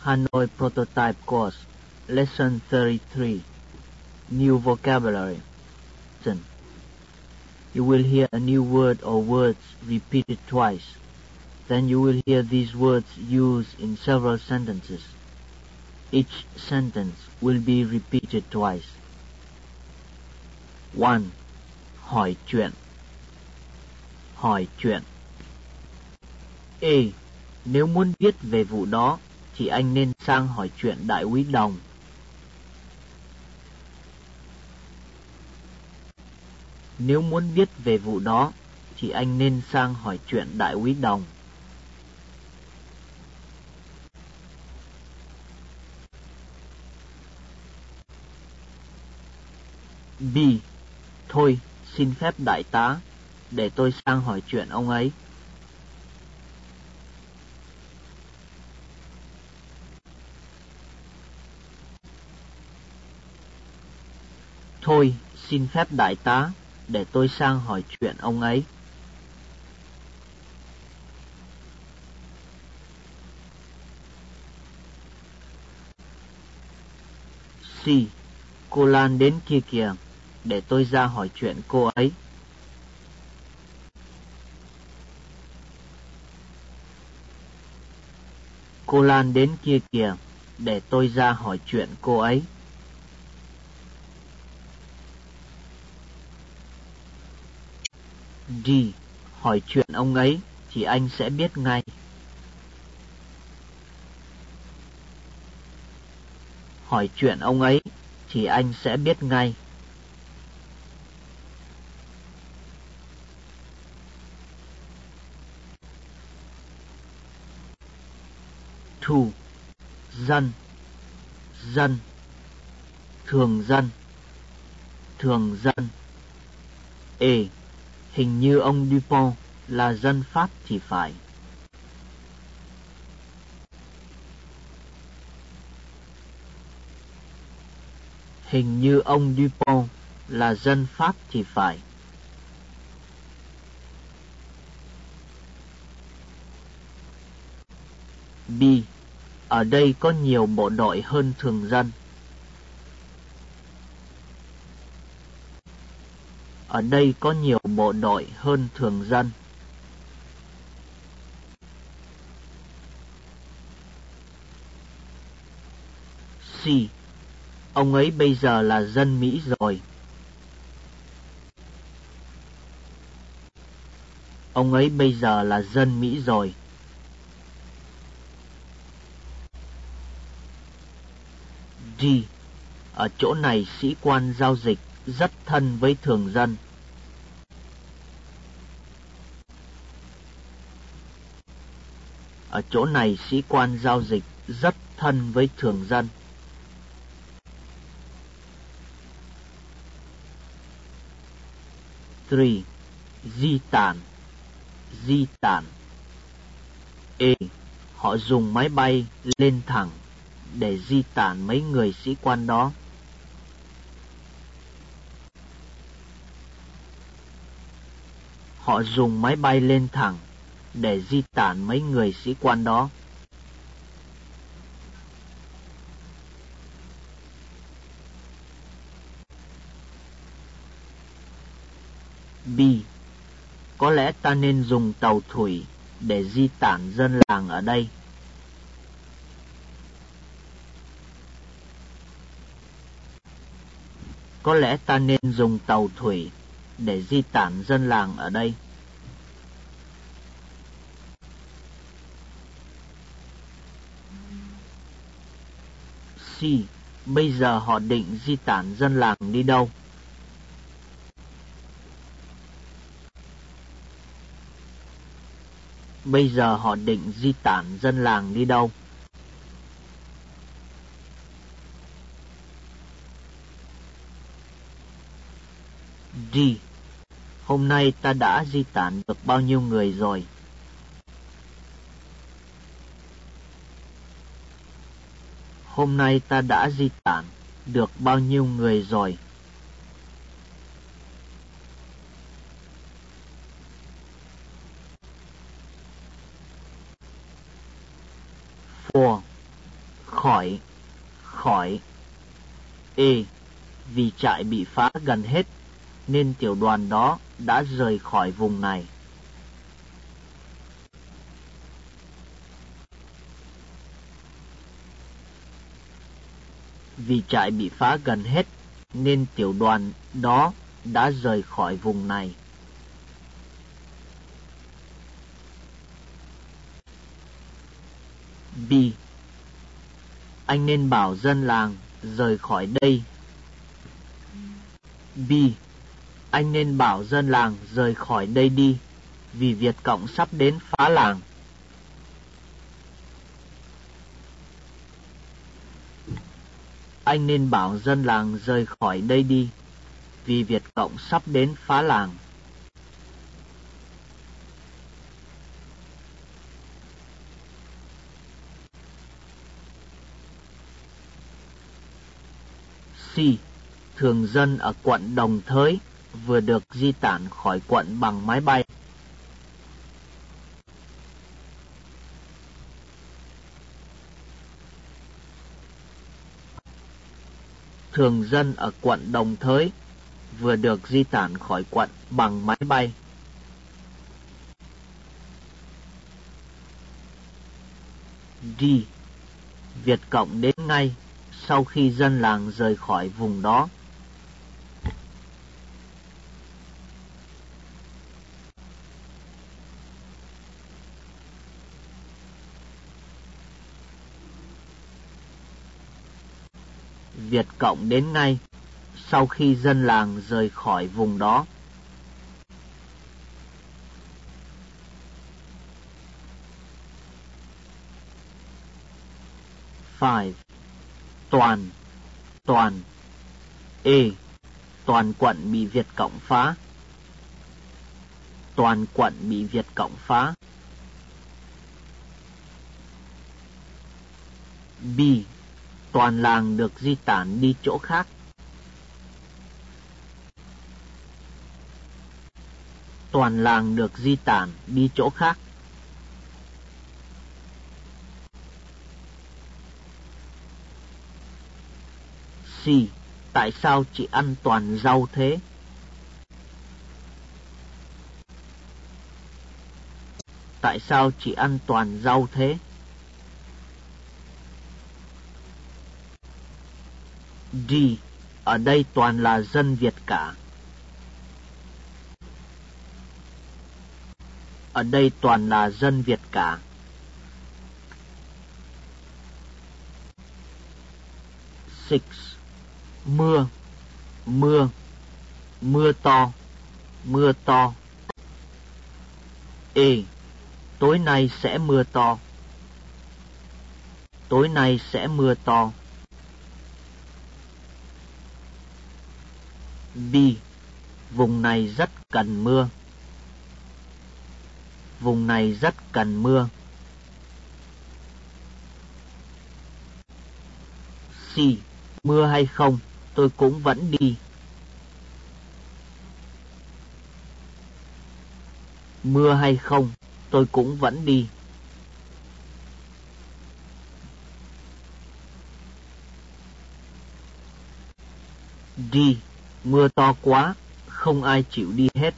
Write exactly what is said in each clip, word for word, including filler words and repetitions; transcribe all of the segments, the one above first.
Hanoi Prototype Course, Lesson thirty-three, New Vocabulary. You will hear a new word or words repeated twice. Then you will hear these words used in several sentences. Each sentence will be repeated twice. one. Hỏi chuyện. Hỏi chuyện. A. Nếu muốn biết về vụ đó, thì anh nên sang hỏi chuyện đại úy Đồng. Nếu muốn biết về vụ đó, thì anh nên sang hỏi chuyện đại úy Đồng. B. Thôi, xin phép đại tá, để tôi sang hỏi chuyện ông ấy. Thôi, xin phép đại tá, để tôi sang hỏi chuyện ông ấy. C. Cô Lan đến kia kìa, để tôi ra hỏi chuyện cô ấy. Cô Lan đến kia kìa, để tôi ra hỏi chuyện cô ấy. D. Hỏi chuyện ông ấy thì anh sẽ biết ngay. Hỏi chuyện ông ấy thì anh sẽ biết ngay. Two. Dân. Dân. Thường dân. Thường dân. A. Hình như ông Dupont là dân Pháp thì phải. Hình như ông Dupont là dân Pháp thì phải. B. Ở đây có nhiều bộ đội hơn thường dân. Ở đây có nhiều bộ đội hơn thường dân. C. Ông ấy bây giờ là dân Mỹ rồi. Ông ấy bây giờ là dân Mỹ rồi. D. Ở chỗ này sĩ quan giao dịch rất thân với thường dân. Ở chỗ này sĩ quan giao dịch rất thân với thường dân. Three. Di tản. Di tản. A. Họ dùng máy bay lên thẳng để di tản mấy người sĩ quan đó. Họ dùng máy bay lên thẳng để di tản mấy người sĩ quan đó. B. Có lẽ ta nên dùng tàu thủy để di tản dân làng ở đây. Có lẽ ta nên dùng tàu thủy để di tản dân làng ở đây. C. Bây giờ họ định di tản dân làng đi đâu? Bây giờ họ định di tản dân làng đi đâu? D. Hôm nay ta đã di tản được bao nhiêu người rồi? Hôm nay ta đã di tản được bao nhiêu người rồi? Four. khỏi, khỏi. E. Vì trại bị phá gần hết, nên tiểu đoàn đó đã rời khỏi vùng này. Vì trại bị phá gần hết, nên tiểu đoàn đó đã rời khỏi vùng này. B. Anh nên bảo dân làng rời khỏi đây. B. Anh nên bảo dân làng rời khỏi đây đi, vì Việt Cộng sắp đến phá làng. Anh nên bảo dân làng rời khỏi đây đi, vì Việt Cộng sắp đến phá làng. C. Thường dân ở quận Đồng Thới vừa được di tản khỏi quận bằng máy bay. Thường dân ở quận Đồng Thới vừa được di tản khỏi quận bằng máy bay. D. Việt Cộng đến ngay sau khi dân làng rời khỏi vùng đó. Việt Cộng đến ngay sau khi dân làng rời khỏi vùng đó. Five. Toàn, toàn. E. Toàn quận bị Việt Cộng phá. Toàn quận bị Việt Cộng phá. B. Toàn làng được di tản đi chỗ khác. Toàn làng được di tản đi chỗ khác. C. Tại sao chị ăn toàn rau thế? Tại sao chị ăn toàn rau thế? D. Ở đây toàn là dân Việt cả. Ở đây toàn là dân Việt cả. Six. Mưa, mưa, mưa to, mưa to. E. Tối nay sẽ mưa to. Tối nay sẽ mưa to. B. Vùng này rất cần mưa. Vùng này rất cần mưa. C. Mưa hay không, tôi cũng vẫn đi. Mưa hay không, tôi cũng vẫn đi. D. Mưa to quá, không ai chịu đi hết.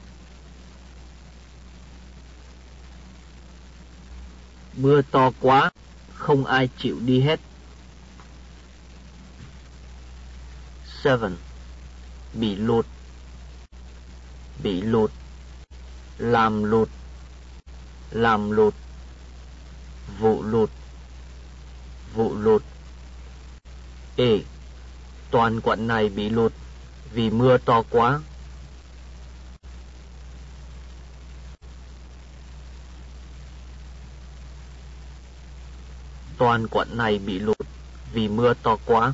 Mưa to quá, không ai chịu đi hết. Seven. Bị lụt, bị lụt. Làm lụt, làm lụt. Vụ lụt, vụ lụt. E. Toàn quận này bị lụt vì mưa to quá. Toàn quận này bị lụt vì mưa to quá.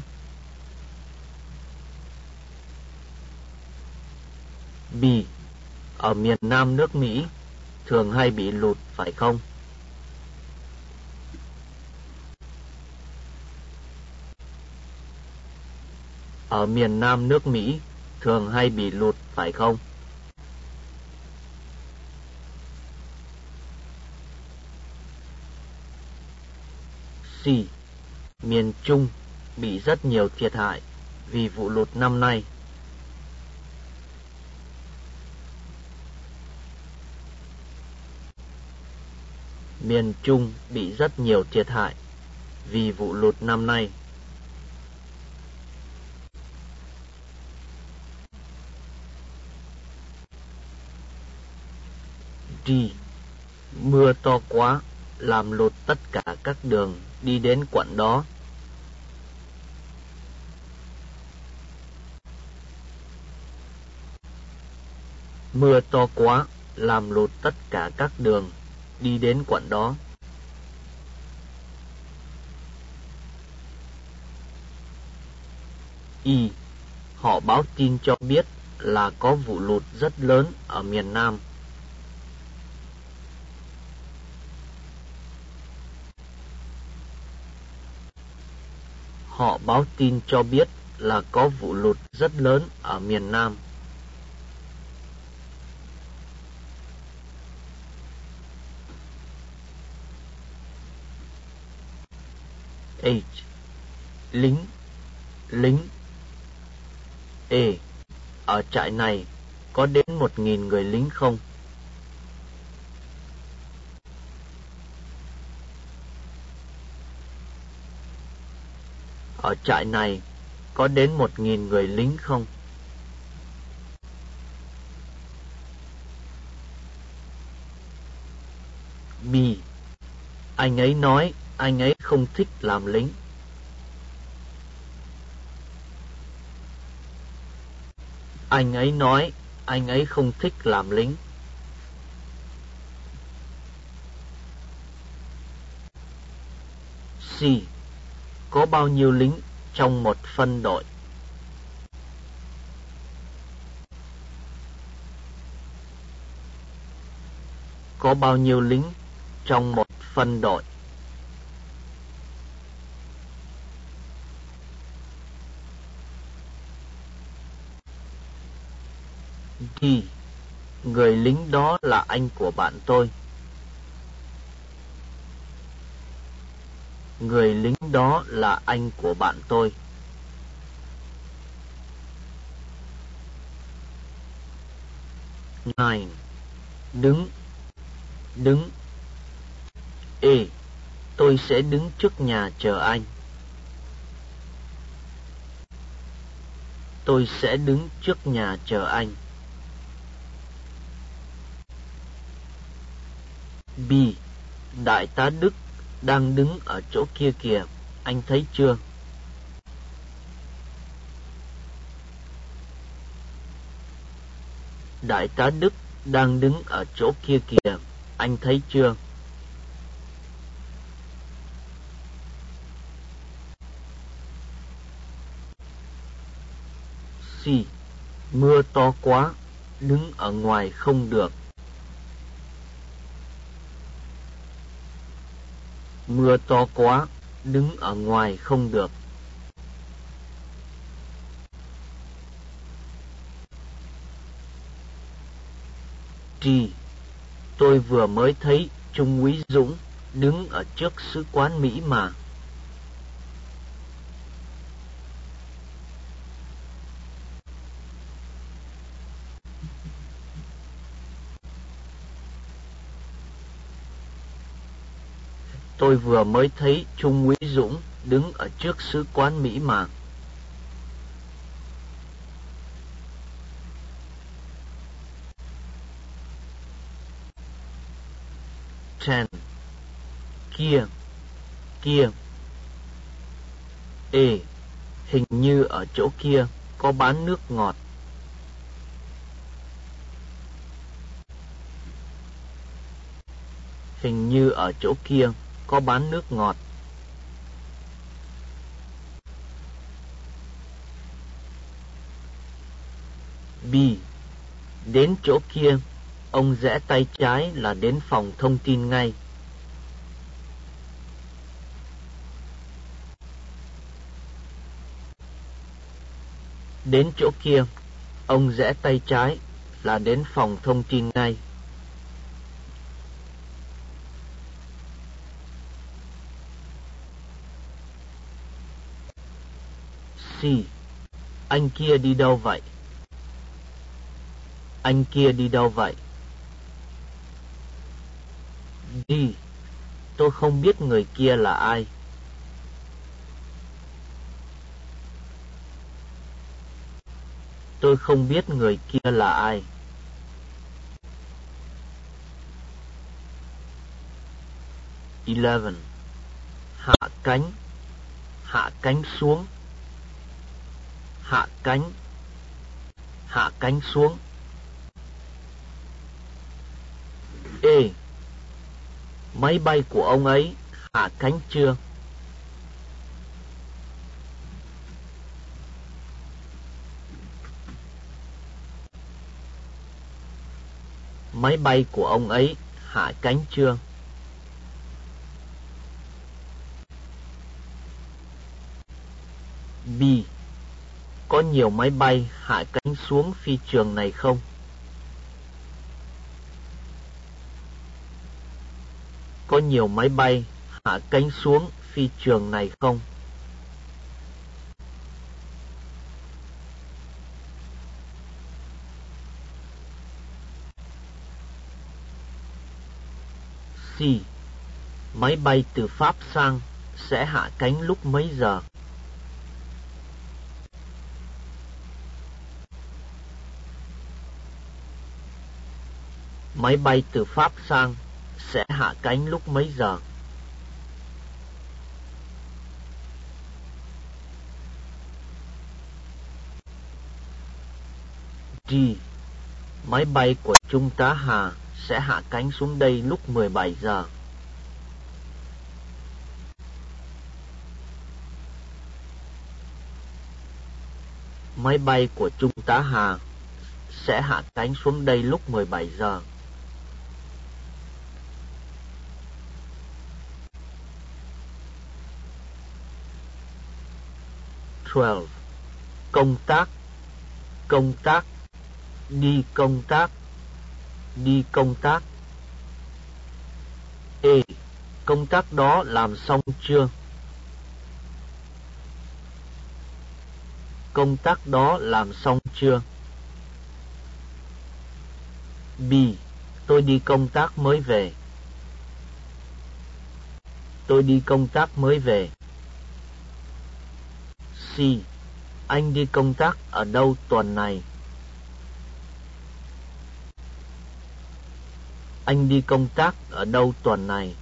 B. Ở miền Nam nước Mỹ thường hay bị lụt phải không? Ở miền Nam nước Mỹ thường hay bị lụt phải không? C. Miền Trung bị rất nhiều thiệt hại vì vụ lụt năm nay. Miền Trung bị rất nhiều thiệt hại vì vụ lụt năm nay. D. Mưa to quá làm lụt tất cả các đường đi đến quận đó. Mưa to quá làm lụt tất cả các đường đi đến quận đó. Y. Họ báo tin cho biết là có vụ lụt rất lớn ở miền Nam. Họ báo tin cho biết là có vụ lụt rất lớn ở miền Nam. H. Lính, lính. E. Ở trại này có đến một nghìn người lính không? Ở trại này có đến một nghìn người lính không? B. Anh ấy nói anh ấy không thích làm lính. Anh ấy nói anh ấy không thích làm lính. C. Có bao nhiêu lính trong một phân đội? Có bao nhiêu lính trong một phân đội? D. Người lính đó là anh của bạn tôi. Người lính đó là anh của bạn tôi. Nine. Đứng, đứng. E. Tôi sẽ đứng trước nhà chờ anh. Tôi sẽ đứng trước nhà chờ anh. B. Đại tá Đức đang đứng ở chỗ kia kìa, anh thấy chưa? Đại tá Đức đang đứng ở chỗ kia kìa, anh thấy chưa? C. Mưa to quá, đứng ở ngoài không được. Mưa to quá, đứng ở ngoài không được. D. Tôi vừa mới thấy Trung úy Dũng đứng ở trước sứ quán Mỹ mà. Tôi vừa mới thấy Trung úy Dũng đứng ở trước sứ quán Mỹ mà. Ten. Kia, kia. E. Hình như ở chỗ kia có bán nước ngọt. Hình như ở chỗ kia có bán nước ngọt. B. Đến chỗ kia, ông rẽ tay trái là đến phòng thông tin ngay. Đến chỗ kia, ông rẽ tay trái là đến phòng thông tin ngay. C. Anh kia đi đâu vậy? Anh kia đi đâu vậy? D. Tôi không biết người kia là ai. Tôi không biết người kia là ai. eleven. Hạ cánh. Hạ cánh xuống. Hạ cánh. Hạ cánh xuống. E. Máy bay của ông ấy hạ cánh chưa? Máy bay của ông ấy hạ cánh chưa? B. Có nhiều máy bay hạ cánh xuống phi trường này không? Có nhiều máy bay hạ cánh xuống phi trường này không? C. Máy bay từ Pháp sang sẽ hạ cánh lúc mấy giờ? Máy bay từ Pháp sang sẽ hạ cánh lúc mấy giờ? D. Máy bay của Trung tá Hà sẽ hạ cánh xuống đây lúc mười bảy giờ. Máy bay của Trung tá Hà sẽ hạ cánh xuống đây lúc mười bảy giờ. twelve. Công tác. Công tác. Đi công tác. Đi công tác. E. Công tác đó làm xong chưa? Công tác đó làm xong chưa? B. Tôi đi công tác mới về. Tôi đi công tác mới về. C. Anh đi công tác ở đâu tuần này? Anh đi công tác ở đâu tuần này?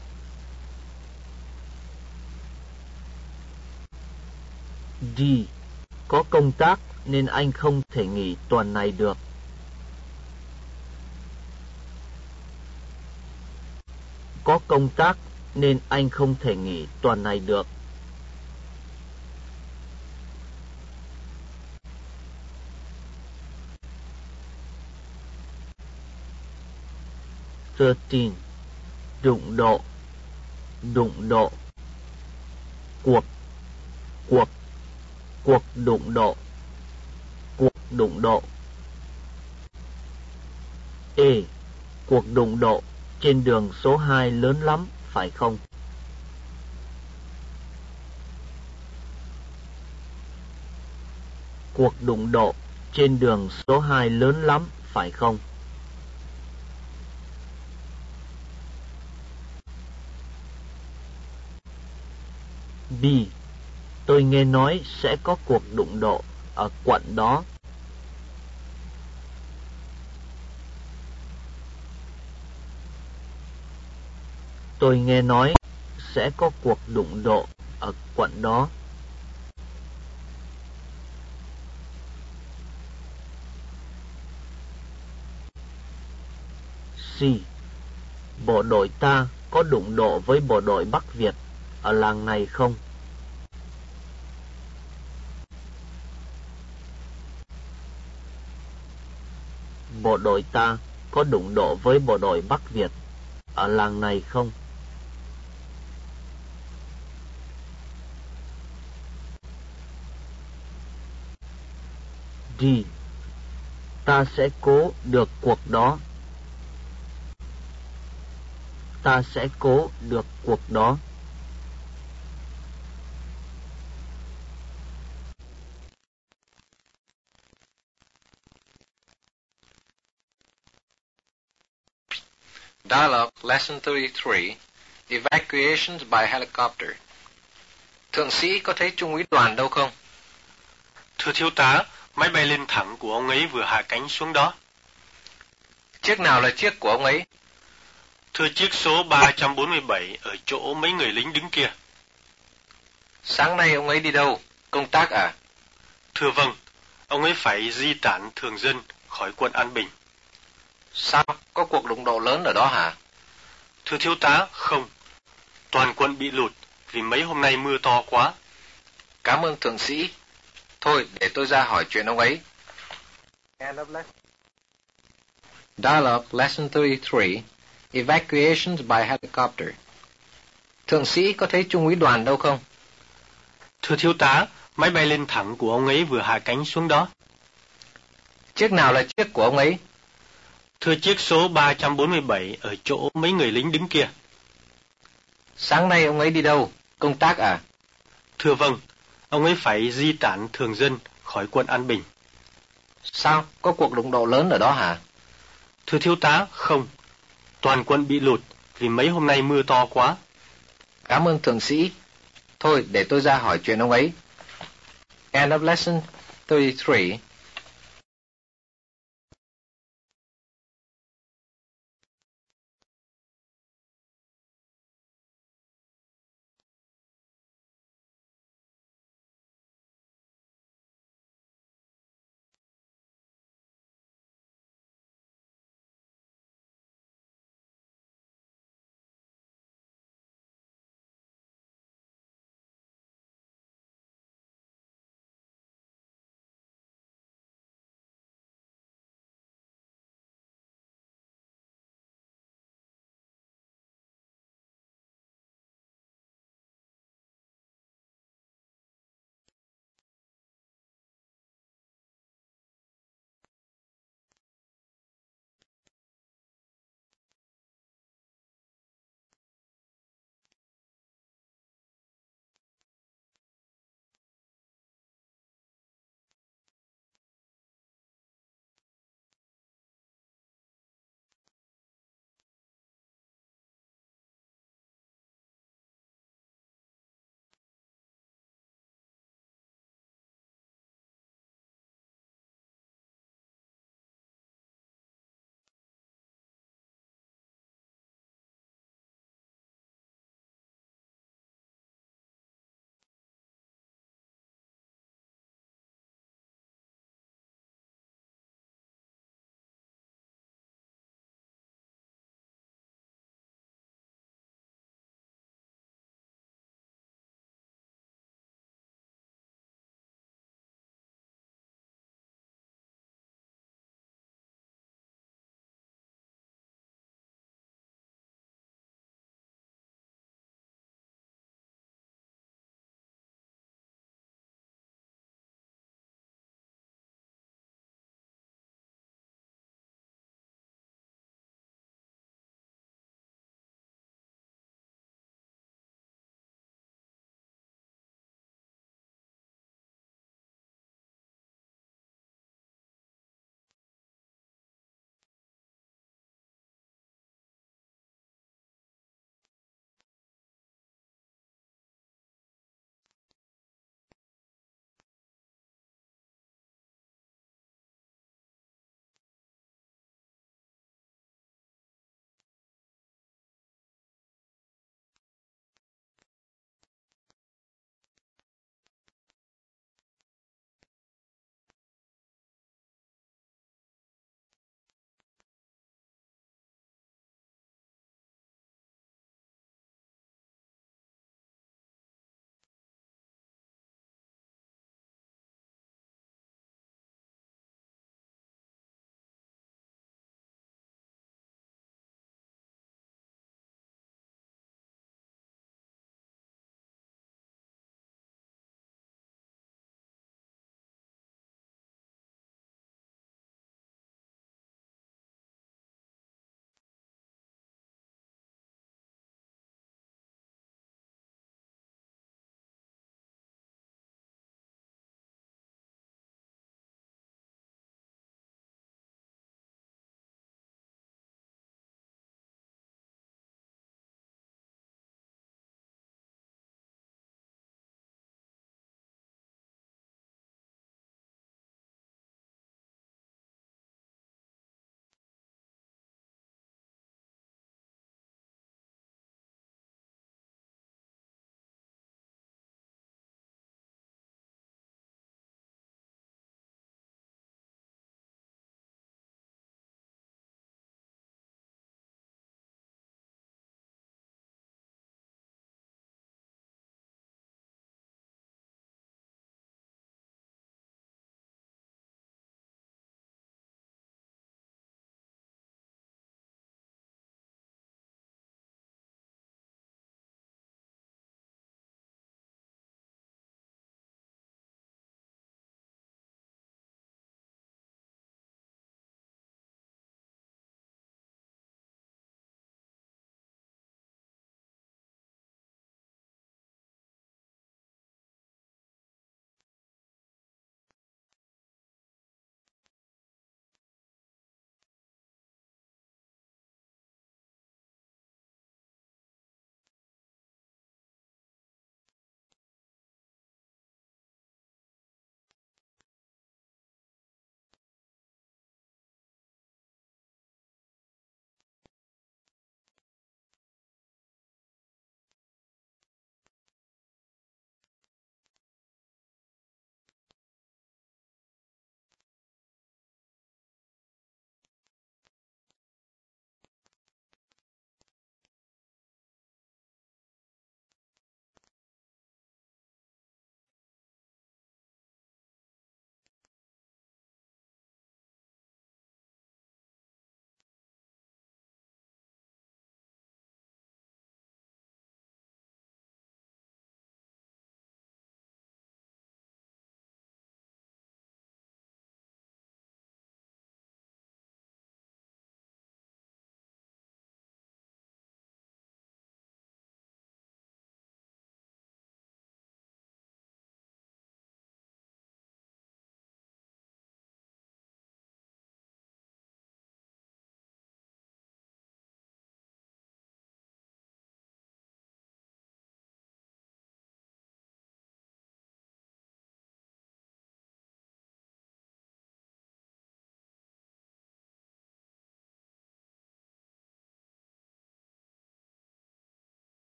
D. Có công tác nên anh không thể nghỉ tuần này được. Có công tác nên anh không thể nghỉ tuần này được. thirteen. Đụng độ. Đụng độ. Cuộc. Cuộc. Cuộc đụng độ. Cuộc đụng độ. E. Cuộc đụng độ trên đường số hai lớn lắm, phải không? Cuộc đụng độ trên đường số hai lớn lắm, phải không? B. Tôi nghe nói sẽ có cuộc đụng độ ở quận đó. Tôi nghe nói sẽ có cuộc đụng độ ở quận đó. C. Bộ đội ta có đụng độ với bộ đội Bắc Việt ở làng này không? Bộ đội ta có đụng độ với bộ đội Bắc Việt ở làng này không? D. Ta sẽ cố được cuộc đó. Ta sẽ cố được cuộc đó. Dialogue Lesson thirty-three. Evacuations by helicopter. Thượng sĩ có thấy Trung úy Đoàn đâu không? Thưa thiếu tá, máy bay lên thẳng của ông ấy vừa hạ cánh xuống đó. Chiếc nào là chiếc của ông ấy? Thưa chiếc số ba trăm bốn mươi bảy ở chỗ mấy người lính đứng kia. Sáng nay ông ấy đi đâu? Công tác à? Thưa vâng, ông ấy phải di tản thường dân khỏi quận An Bình. Sao? Có cuộc đụng độ lớn ở đó hả? Thưa thiếu tá, không. Toàn quận bị lụt vì mấy hôm nay mưa to quá. Cảm ơn thượng sĩ. Thôi, để tôi ra hỏi chuyện ông ấy. Dialogue Lesson thirty-three. Evacuations by helicopter. Thượng sĩ có thấy Trung úy Đoàn đâu không? Thưa thiếu tá, máy bay lên thẳng của ông ấy vừa hạ cánh xuống đó. Chiếc nào là chiếc của ông ấy? Thưa chiếc số ba trăm bốn mươi bảy ở chỗ mấy người lính đứng kia. Sáng nay ông ấy đi đâu? Công tác à? Thưa vâng, ông ấy phải di tản thường dân khỏi quận An Bình. Sao? Có cuộc đụng độ lớn ở đó hả? Thưa thiếu tá, không. Toàn quận bị lụt vì mấy hôm nay mưa to quá. Cảm ơn thượng sĩ. Thôi, để tôi ra hỏi chuyện ông ấy. End of lesson thirty-three.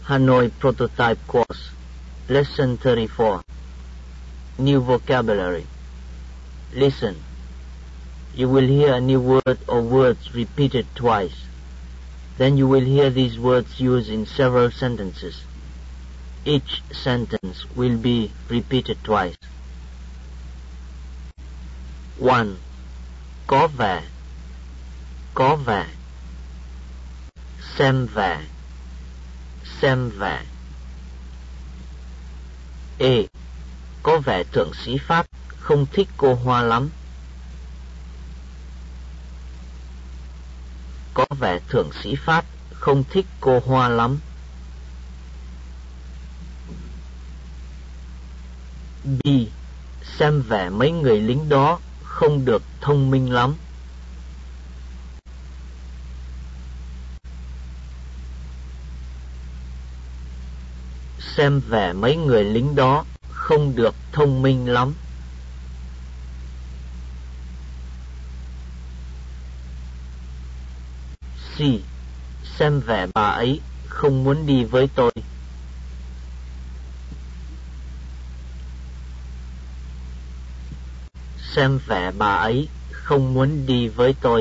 Hanoi Prototype Course, Lesson thirty-four. New vocabulary. Listen. You will hear a new word or words repeated twice. Then you will hear these words used in several sentences. Each sentence will be repeated twice. one. Có vẻ. Có vẻ. Xem vẻ. Xem vẻ. A. Có vẻ thượng sĩ Pháp không thích cô Hoa lắm. Có vẻ thượng sĩ Pháp không thích cô Hoa lắm. B. Xem vẻ mấy người lính đó không được thông minh lắm. Xem vẻ mấy người lính đó không được thông minh lắm. C. Xem vẻ bà ấy không muốn đi với tôi. Xem vẻ bà ấy không muốn đi với tôi.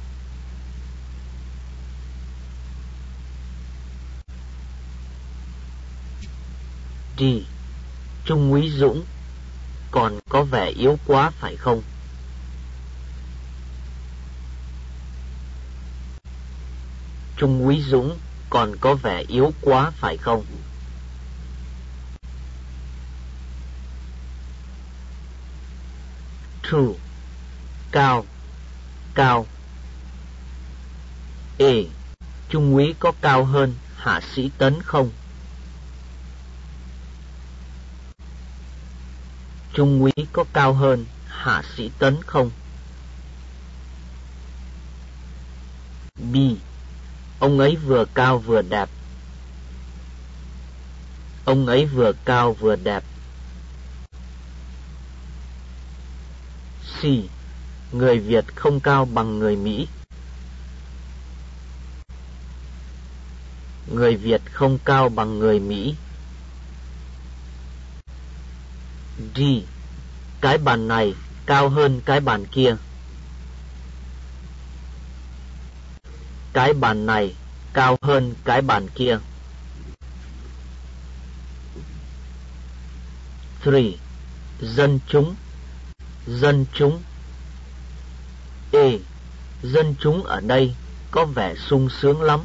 D. Trung úy Dũng còn có vẻ yếu quá phải không? Trung úy Dũng còn có vẻ yếu quá phải không? True. Cao. Cao. A. Trung úy có cao hơn hạ sĩ Tấn không? Trung úy có cao hơn hạ sĩ Tấn không? B. Ông ấy vừa cao vừa đẹp. Ông ấy vừa cao vừa đẹp. C. Người Việt không cao bằng người Mỹ. Người Việt không cao bằng người Mỹ. D. Cái bàn này cao hơn cái bàn kia. Cái bàn này cao hơn cái bàn kia. ba. Dân chúng. Dân chúng. A. Dân chúng ở đây có vẻ sung sướng lắm.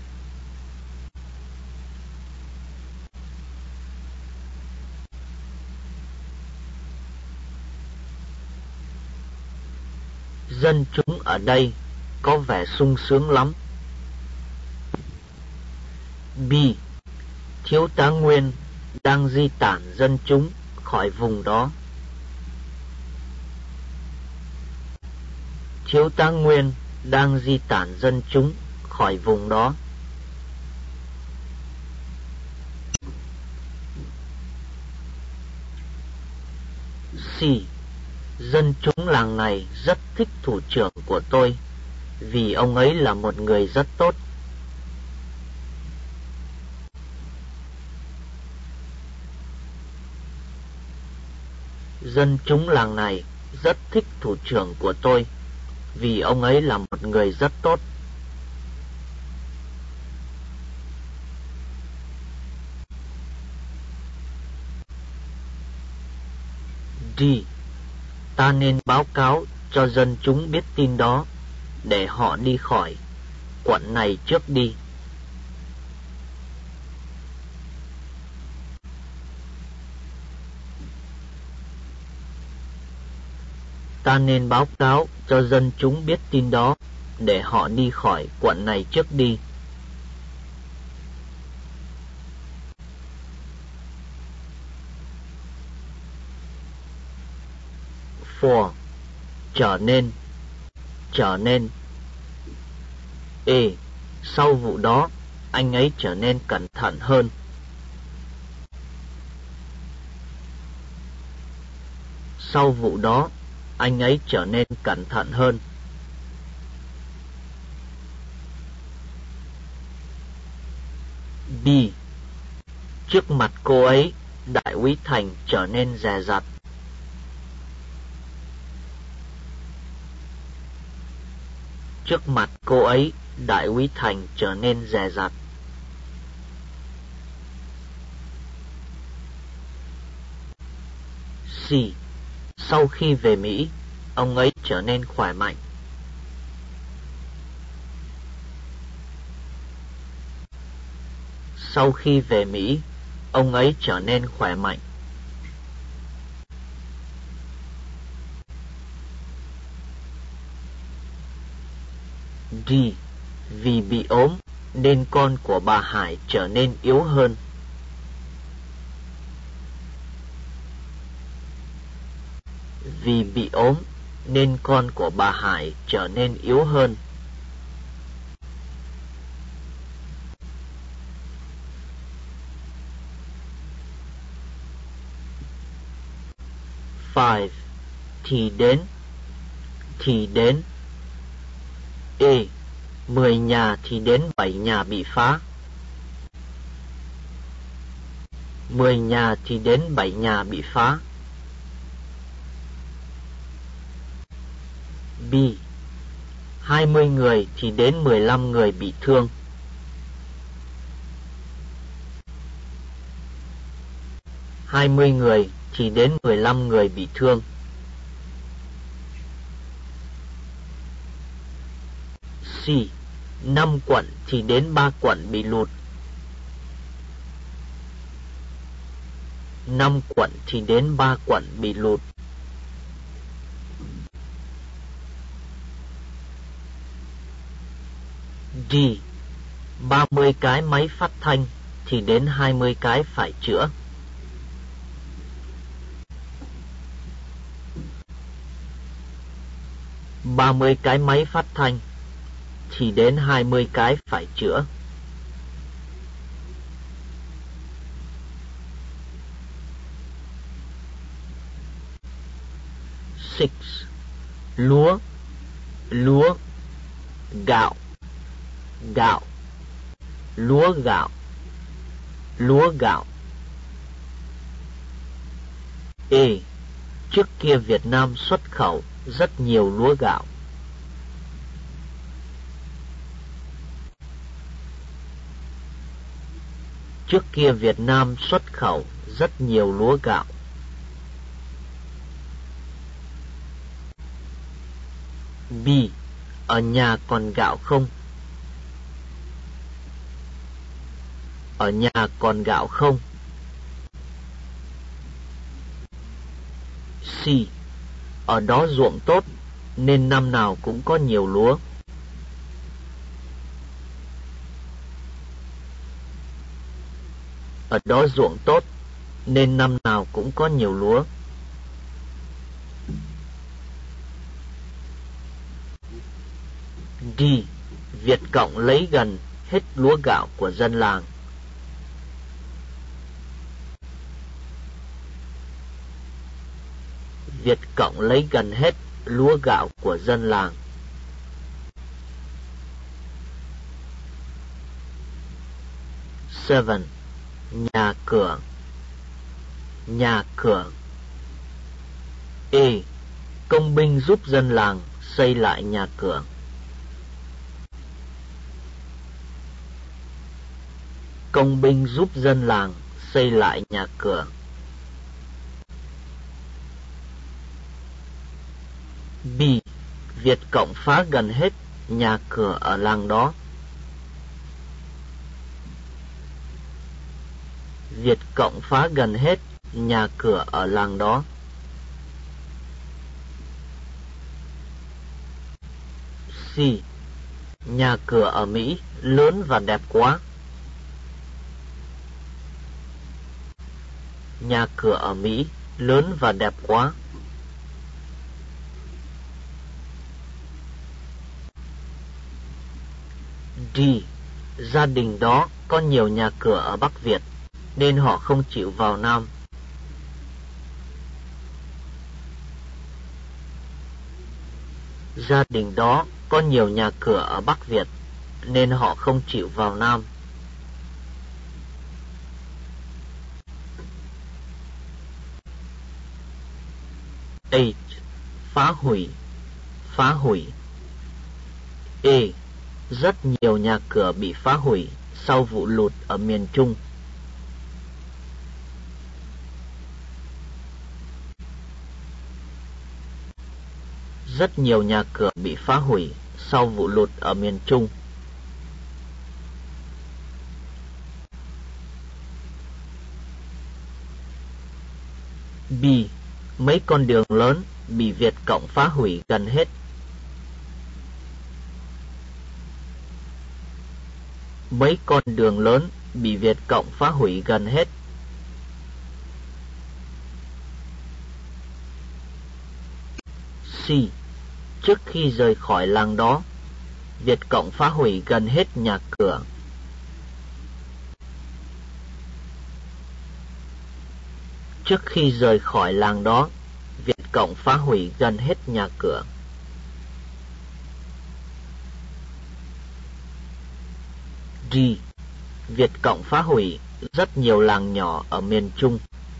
Dân chúng ở đây có vẻ sung sướng lắm. B. Thiếu tá Nguyên đang di tản dân chúng khỏi vùng đó. Thiếu tá Nguyên đang di tản dân chúng khỏi vùng đó. C. Dân chúng làng này rất thích thủ trưởng của tôi vì ông ấy là một người rất tốt. Dân chúng làng này rất thích thủ trưởng của tôi vì ông ấy là một người rất tốt. D. Ta nên báo cáo cho dân chúng biết tin đó để họ đi khỏi quận này trước đi. Ta nên báo cáo cho dân chúng biết tin đó để họ đi khỏi quận này trước đi. bốn. Trở nên. Trở nên. A. Sau vụ đó, anh ấy trở nên cẩn thận hơn. Sau vụ đó, anh ấy trở nên cẩn thận hơn. B. Trước mặt cô ấy, Đại úy Thành trở nên dè dặt. Trước mặt cô ấy, Đại úy Thành trở nên dè dặt. C. Sau khi về Mỹ, ông ấy trở nên khỏe mạnh. Sau khi về Mỹ, ông ấy trở nên khỏe mạnh. D. Vì bị ốm nên con của bà Hải trở nên yếu hơn. Vì bị ốm nên con của bà Hải trở nên yếu hơn. Five. Thì đến. Thì đến. A. Mười nhà thì đến bảy nhà bị phá. Mười nhà thì đến bảy nhà bị phá. B. Hai mươi người thì đến mười lăm người bị thương. Hai mươi người thì đến mười lăm người bị thương. C. Năm quận thì đến ba quận bị lụt. Năm quận thì đến ba quận bị lụt. D. ba mươi cái máy phát thanh thì đến hai mươi cái phải chữa. ba mươi cái máy phát thanh thì đến hai mươi cái phải chữa. Six. Lúa. Lúa. Gạo. Gạo. Lúa gạo. Lúa gạo. A. Trước kia Việt Nam xuất khẩu rất nhiều lúa gạo. Trước kia Việt Nam xuất khẩu rất nhiều lúa gạo. B. Ở nhà còn gạo không? Ở nhà còn gạo không? C. Ở đó ruộng tốt nên năm nào cũng có nhiều lúa. Ở đó ruộng tốt nên năm nào cũng có nhiều lúa. D. Việt Cộng lấy gần hết lúa gạo của dân làng. Việt Cộng lấy gần hết lúa gạo của dân làng. Seven. Nhà cửa. Nhà cửa. A. Công binh giúp dân làng xây lại nhà cửa. Công binh giúp dân làng xây lại nhà cửa. B. Việt Cộng phá gần hết nhà cửa ở làng đó. Việt Cộng phá gần hết nhà cửa ở làng đó. C. Nhà cửa ở Mỹ lớn và đẹp quá. Nhà cửa ở Mỹ lớn và đẹp quá. D. Gia đình đó có nhiều nhà cửa ở Bắc Việt nên họ không chịu vào Nam. Gia đình đó có nhiều nhà cửa ở Bắc Việt nên họ không chịu vào Nam. H. Phá hủy, phá hủy. A. Rất nhiều nhà cửa bị phá hủy sau vụ lụt ở miền Trung. Rất nhiều nhà cửa bị phá hủy sau vụ lụt ở miền Trung. B. Mấy con đường lớn bị Việt Cộng phá hủy gần hết. Mấy con đường lớn bị Việt Cộng phá hủy gần hết. C. Trước khi rời khỏi làng đó, Việt Cộng phá hủy gần hết nhà cửa. Trước khi rời khỏi làng đó, Việt Cộng phá hủy gần hết nhà cửa. D. Việt Cộng phá hủy rất nhiều làng nhỏ ở miền Trung.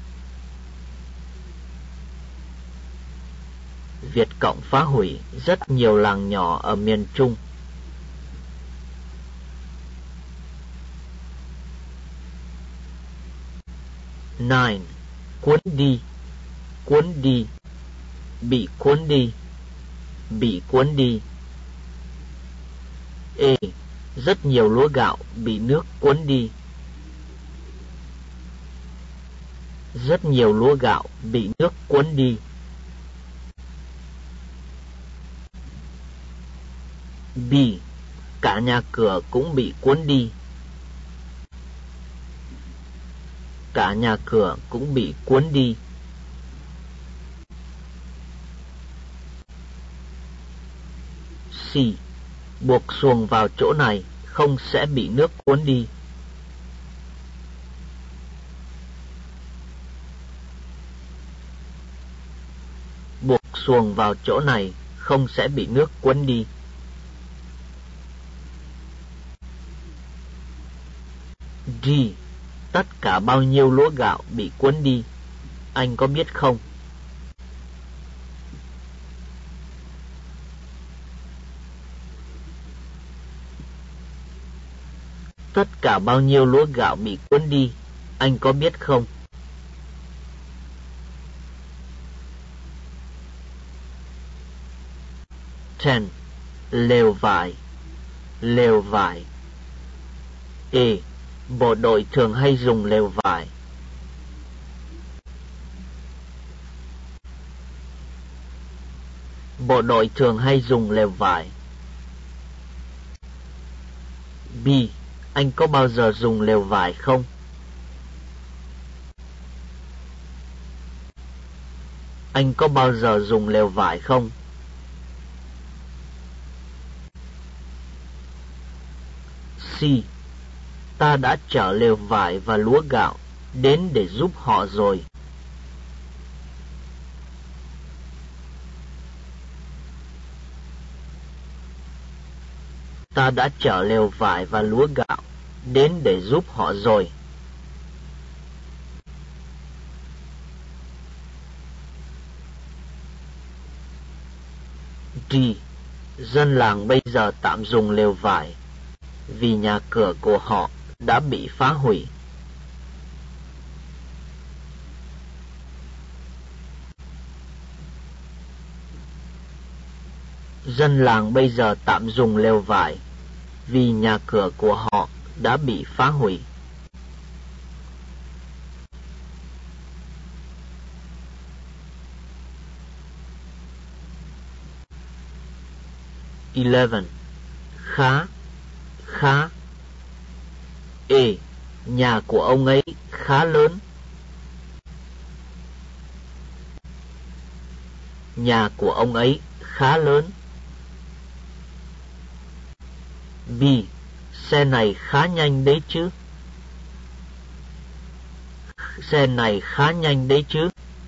Việt Cộng phá hủy rất nhiều làng nhỏ ở miền Trung. Nine. Cuốn đi, cuốn đi, bị cuốn đi, bị cuốn đi. A. Rất nhiều lúa gạo bị nước cuốn đi. Rất nhiều lúa gạo bị nước cuốn đi. B. Cả nhà cửa cũng bị cuốn đi. Cả nhà cửa cũng bị cuốn đi. C. Buộc xuồng vào chỗ này không sẽ bị nước cuốn đi. Buộc xuồng vào chỗ này không sẽ bị nước cuốn đi. D. Tất cả bao nhiêu lúa gạo bị cuốn đi, anh có biết không? Tất cả bao nhiêu lúa gạo bị cuốn đi, anh có biết không? Ten. Lều vải, lều vải. A. Bộ đội thường hay dùng lều vải. Bộ đội thường hay dùng lều vải. B. Anh có bao giờ dùng lều vải không? Anh có bao giờ dùng lều vải không? C. Ta đã chở lều vải và lúa gạo đến để giúp họ rồi. Ta đã chở lều vải và lúa gạo đến để giúp họ rồi. D. Dân làng bây giờ tạm dùng lều vải vì nhà cửa của họ đã bị phá hủy. Dân làng bây giờ tạm dùng lều vải vì nhà cửa của họ đã bị phá hủy. Eleven. Khá, khá. A. Nhà của ông ấy khá lớn. Nhà của ông ấy khá lớn. B. Xe này khá nhanh đấy chứ. Xe này khá nhanh đấy chứ.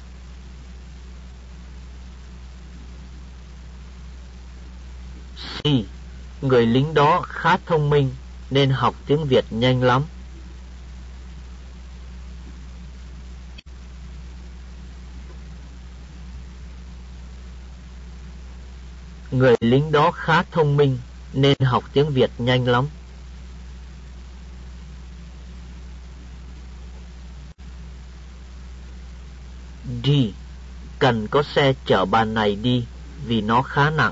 C. Người lính đó khá thông minh nên học tiếng Việt nhanh lắm. Người lính đó khá thông minh nên học tiếng Việt nhanh lắm. D. Cần có xe chở bà này đi vì nó khá nặng.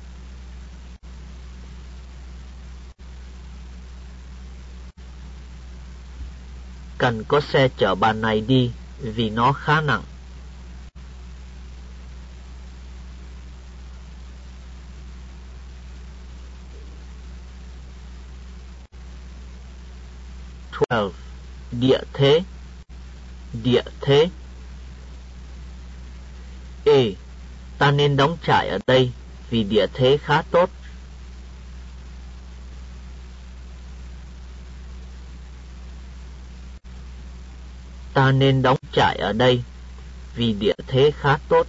Cần có xe chở bà này đi vì nó khá nặng. twelve. Địa thế. Địa thế. A. Ta nên đóng trại ở đây vì địa thế khá tốt. Ta nên đóng trại ở đây vì địa thế khá tốt.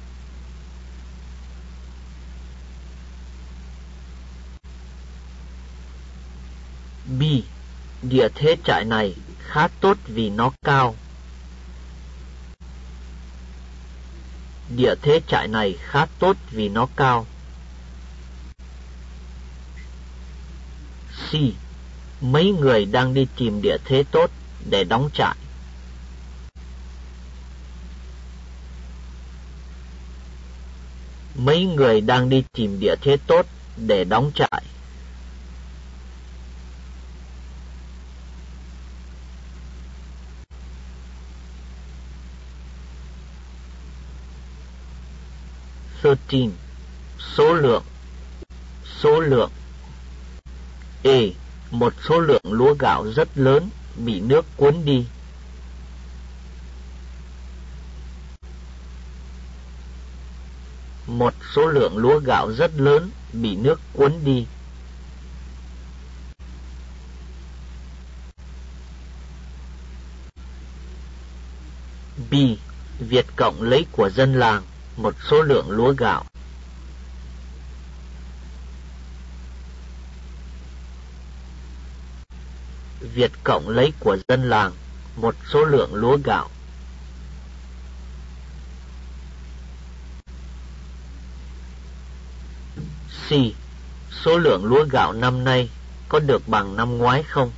B. Địa thế trại này khá tốt vì nó cao. Địa thế trại này khá tốt vì nó cao. C. Mấy người đang đi tìm địa thế tốt để đóng trại. Mấy người đang đi tìm địa thế tốt để đóng trại. thirteen. Số lượng. Số lượng. A. Một số lượng lúa gạo rất lớn bị nước cuốn đi. Một số lượng lúa gạo rất lớn bị nước cuốn đi. B. Việt Cộng lấy của dân làng một số lượng lúa gạo. Việt Cộng lấy của dân làng một số lượng lúa gạo. C. Số lượng lúa gạo năm nay có được bằng năm ngoái không?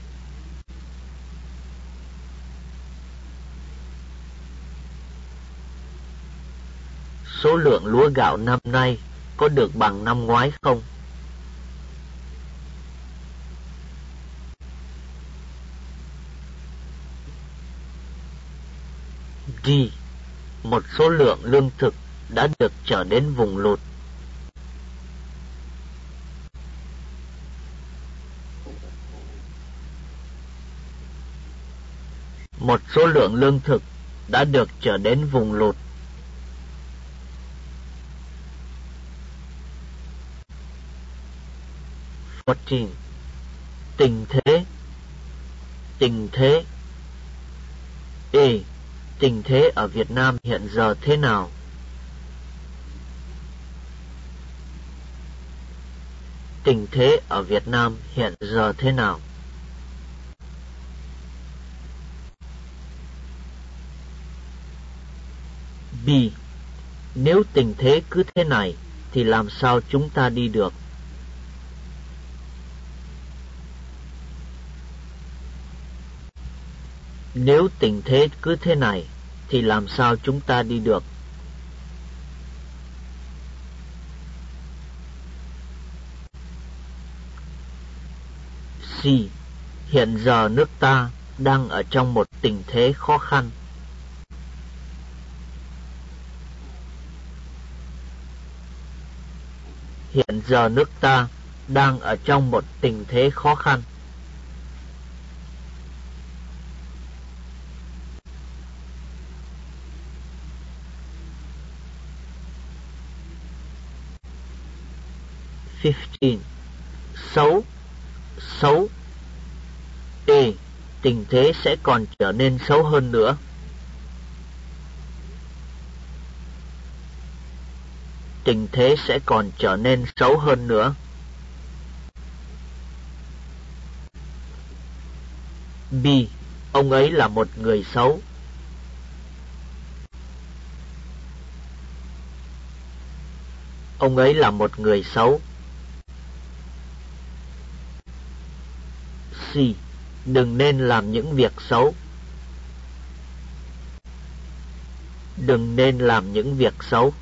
Số lượng lúa gạo năm nay có được bằng năm ngoái không? D. Một số lượng lương thực đã được chở đến vùng lụt. Một số lượng lương thực đã được chở đến vùng lụt. fourteen. Tình thế. Tình thế. A. Tình thế ở Việt Nam hiện giờ thế nào? Tình thế ở Việt Nam hiện giờ thế nào? B. Nếu tình thế cứ thế này thì làm sao chúng ta đi được? Nếu tình thế cứ thế này thì làm sao chúng ta đi được? C. Hiện giờ nước ta đang ở trong một tình thế khó khăn. Hiện giờ nước ta đang ở trong một tình thế khó khăn. fifteen. Xấu. Xấu. A. Tình thế sẽ còn trở nên xấu hơn nữa. Tình thế sẽ còn trở nên xấu hơn nữa. B. Ông ấy là một người xấu. Ông ấy là một người xấu. C. Đừng nên làm những việc xấu. Đừng nên làm những việc xấu.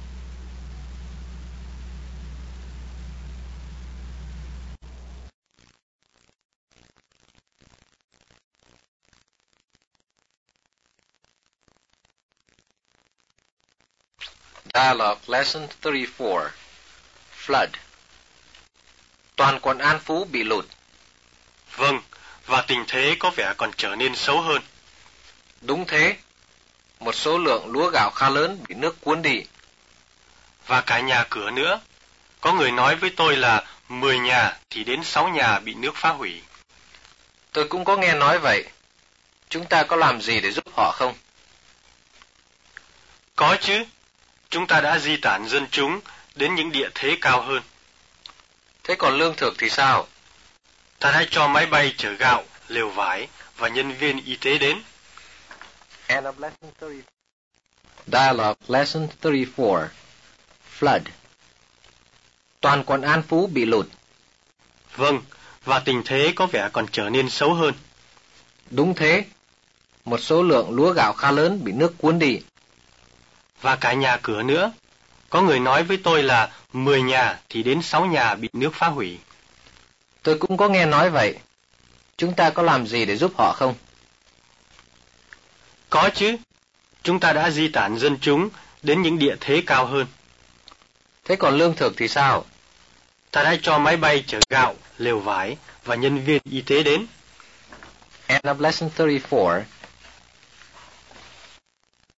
Dialogue Lesson thirty-four. Flood. Toàn quận An Phú bị lụt. Vâng, và tình thế có vẻ còn trở nên xấu hơn. Đúng thế. Một số lượng lúa gạo khá lớn bị nước cuốn đi. Và cả nhà cửa nữa. Có người nói với tôi là mười nhà thì đến sáu nhà bị nước phá hủy. Tôi cũng có nghe nói vậy. Chúng ta có làm gì để giúp họ không? Có chứ. Chúng ta đã di tản dân chúng đến những địa thế cao hơn. Thế còn lương thực thì sao? Ta đã cho máy bay chở gạo, lều vải và nhân viên y tế đến. End of lesson thirty. Dialogue Lesson thirty-four. Flood. Toàn quận An Phú bị lụt. Vâng, và tình thế có vẻ còn trở nên xấu hơn. Đúng thế. Một số lượng lúa gạo khá lớn bị nước cuốn đi. Và cả nhà cửa nữa. Có người nói với tôi là mười nhà thì đến sáu nhà bị nước phá hủy. Tôi cũng có nghe nói vậy. Chúng ta có làm gì để giúp họ không? Có chứ. Chúng ta đã di tản dân chúng đến những địa thế cao hơn. Thế còn lương thực thì sao? Ta đã cho máy bay chở gạo, lều vải và nhân viên y tế đến. End of lesson thirty-four.